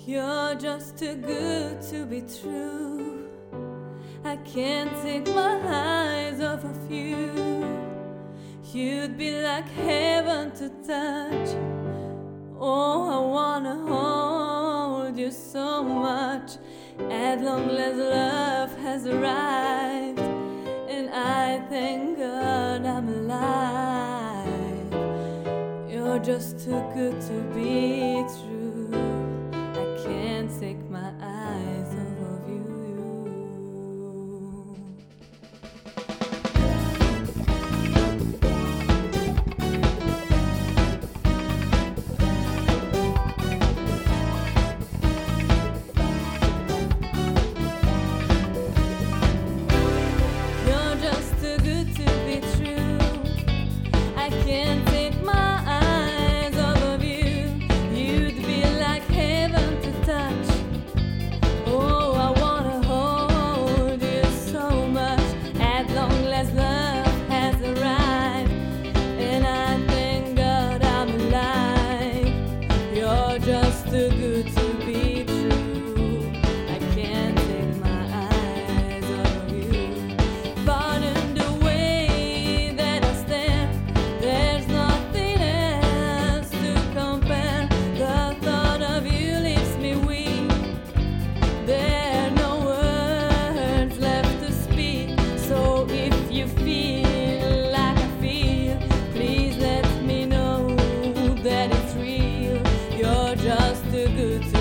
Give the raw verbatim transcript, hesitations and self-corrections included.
You're just too good to be true. I can't take my eyes off of you. You'd be like heaven to touch. Oh, I wanna hold you so much. At long last love has arrived, and I thank God I'm alive. You're just too good to be true. I can't take my eyes off of you. You're just too good to be true. I can't take my eyes off of you. You'd be like heaven to touch. Oh, I wanna hold you so much. At long last love has arrived, and I thank God I'm alive. You're just too good to be true. I can't take my eyes off of you. Pardon the way that I stare. There's nothing else to compare. The thought of you leaves me weak. There are no words left to speak. So if you feel like I feel, please let me know that it's real. You're just too good to